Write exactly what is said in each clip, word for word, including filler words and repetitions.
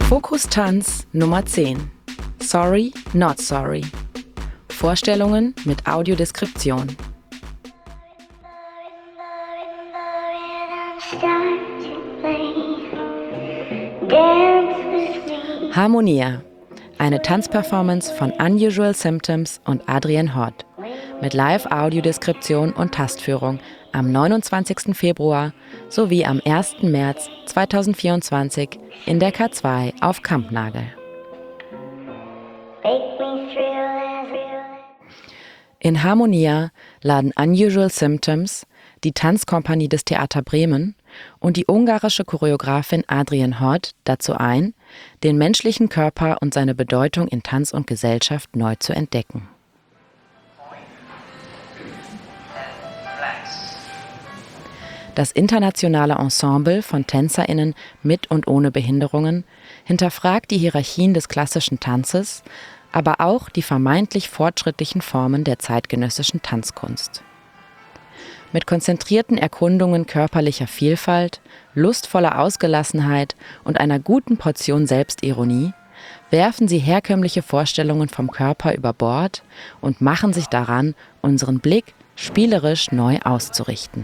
Fokus Tanz Nummer zehn. Sorry, not sorry. Vorstellungen mit Audiodeskription. Harmonia. Eine Tanzperformance von Unusual Symptoms und Adrian Hort mit Live-Audiodeskription und Tastführung am neunundzwanzigsten Februar sowie am ersten März zweitausendvierundzwanzig in der K zwei auf Kampnagel. In Harmonia laden Unusual Symptoms, die Tanzkompanie des Theater Bremen und die ungarische Choreografin Adrian Hort dazu ein, den menschlichen Körper und seine Bedeutung in Tanz und Gesellschaft neu zu entdecken. Das internationale Ensemble von TänzerInnen mit und ohne Behinderungen hinterfragt die Hierarchien des klassischen Tanzes, aber auch die vermeintlich fortschrittlichen Formen der zeitgenössischen Tanzkunst. Mit konzentrierten Erkundungen körperlicher Vielfalt, lustvoller Ausgelassenheit und einer guten Portion Selbstironie werfen sie herkömmliche Vorstellungen vom Körper über Bord und machen sich daran, unseren Blick spielerisch neu auszurichten.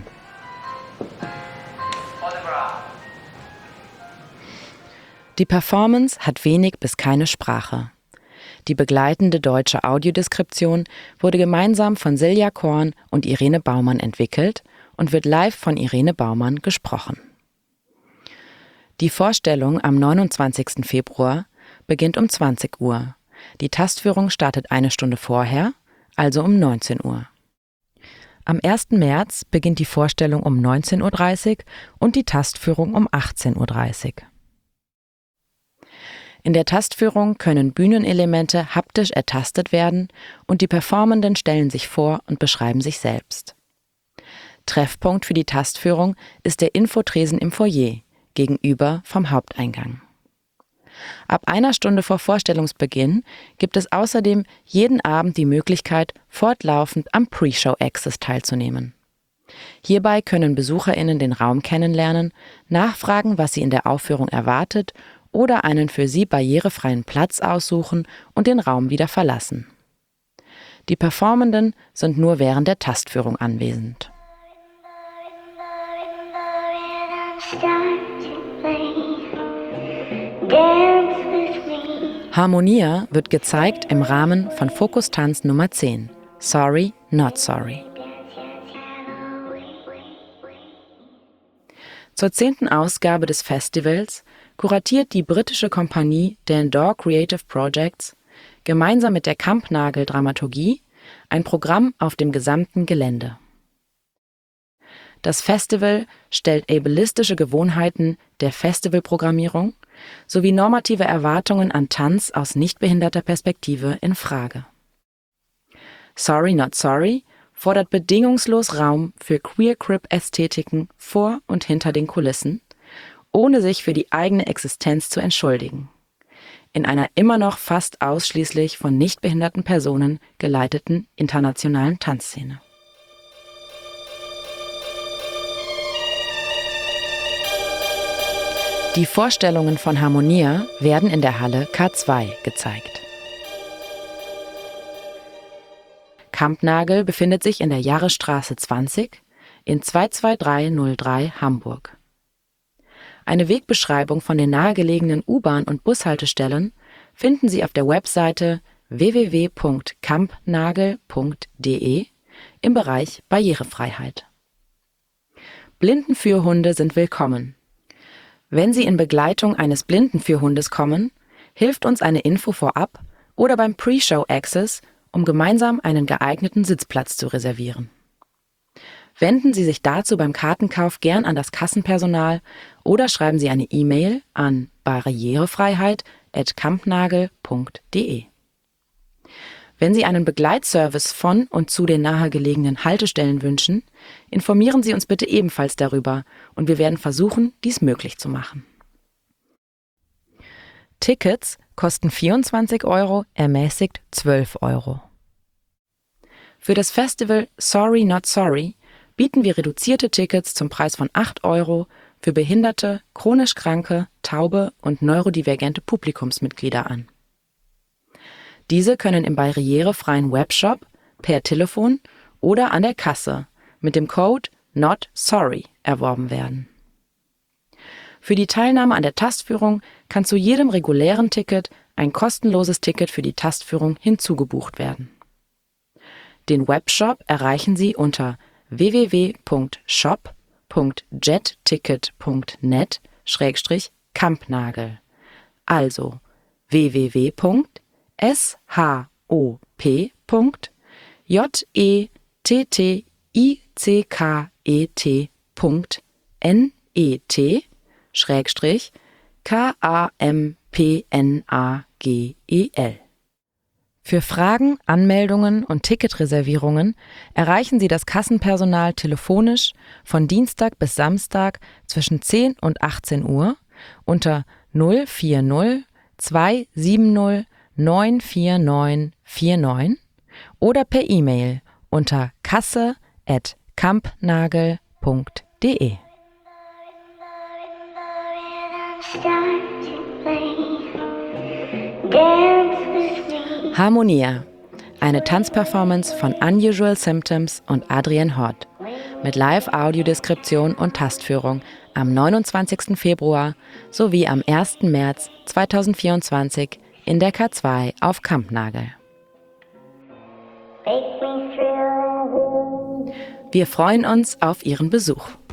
Die Performance hat wenig bis keine Sprache. Die begleitende deutsche Audiodeskription wurde gemeinsam von Silja Korn und Irene Baumann entwickelt und wird live von Irene Baumann gesprochen. Die Vorstellung am neunundzwanzigsten Februar beginnt um zwanzig Uhr. Die Tastführung startet eine Stunde vorher, also um neunzehn Uhr. Am ersten März beginnt die Vorstellung um neunzehn Uhr dreißig und die Tastführung um achtzehn Uhr dreißig. In der Tastführung können Bühnenelemente haptisch ertastet werden und die Performenden stellen sich vor und beschreiben sich selbst. Treffpunkt für die Tastführung ist der Infotresen im Foyer, gegenüber vom Haupteingang. Ab einer Stunde vor Vorstellungsbeginn gibt es außerdem jeden Abend die Möglichkeit, fortlaufend am Pre-Show-Access teilzunehmen. Hierbei können BesucherInnen den Raum kennenlernen, nachfragen, was sie in der Aufführung erwartet oder einen für sie barrierefreien Platz aussuchen und den Raum wieder verlassen. Die Performenden sind nur während der Tastführung anwesend. Harmonia wird gezeigt im Rahmen von Fokus Tanz Nummer zehn. Sorry, not sorry. Zur zehnten Ausgabe des Festivals kuratiert die britische Kompanie Dandore Creative Projects gemeinsam mit der Kampnagel Dramaturgie ein Programm auf dem gesamten Gelände. Das Festival stellt ableistische Gewohnheiten der Festivalprogrammierung sowie normative Erwartungen an Tanz aus nichtbehinderter Perspektive in Frage. Sorry Not Sorry fordert bedingungslos Raum für Queer-Crip-Ästhetiken vor und hinter den Kulissen, ohne sich für die eigene Existenz zu entschuldigen. In einer immer noch fast ausschließlich von nichtbehinderten Personen geleiteten internationalen Tanzszene. Die Vorstellungen von Harmonia werden in der Halle K zwei gezeigt. Kampnagel befindet sich in der Jahresstraße zwanzig in zwei zwei drei null drei Hamburg. Eine Wegbeschreibung von den nahegelegenen U-Bahn- und Bushaltestellen finden Sie auf der Webseite w w w punkt kampnagel punkt d e im Bereich Barrierefreiheit. Blindenführhunde sind willkommen. Wenn Sie in Begleitung eines Blindenführhundes kommen, hilft uns eine Info vorab oder beim Pre-Show-Access, um gemeinsam einen geeigneten Sitzplatz zu reservieren. Wenden Sie sich dazu beim Kartenkauf gern an das Kassenpersonal oder schreiben Sie eine E-Mail an barrierefreiheit at kampnagel punkt d e. Wenn Sie einen Begleitservice von und zu den nahegelegenen Haltestellen wünschen, informieren Sie uns bitte ebenfalls darüber und wir werden versuchen, dies möglich zu machen. Tickets kosten vierundzwanzig Euro, ermäßigt zwölf Euro. Für das Festival Sorry Not Sorry bieten wir reduzierte Tickets zum Preis von acht Euro für behinderte, chronisch kranke, taube und neurodivergente Publikumsmitglieder an. Diese können im barrierefreien Webshop, per Telefon oder an der Kasse mit dem Code Not Sorry erworben werden. Für die Teilnahme an der Tastführung kann zu jedem regulären Ticket ein kostenloses Ticket für die Tastführung hinzugebucht werden. Den Webshop erreichen Sie unter w w w punkt shop punkt jetticket punkt net schrägstrich kampnagel, also w w w punkt shop punkt jetticket punkt net schrägstrich kampnagel. Für Fragen, Anmeldungen und Ticketreservierungen erreichen Sie das Kassenpersonal telefonisch von Dienstag bis Samstag zwischen zehn und achtzehn Uhr unter null vier null zwei sieben null neun vier neun vier neun oder per E-Mail unter kasse at kampnagel punkt de. Harmonia, eine Tanzperformance von Unusual Symptoms und Adrienne Hort mit Live-Audiodeskription und Tastführung am neunundzwanzigsten Februar sowie am ersten März zweitausendvierundzwanzig in der K zwei auf Kampnagel. Wir freuen uns auf Ihren Besuch.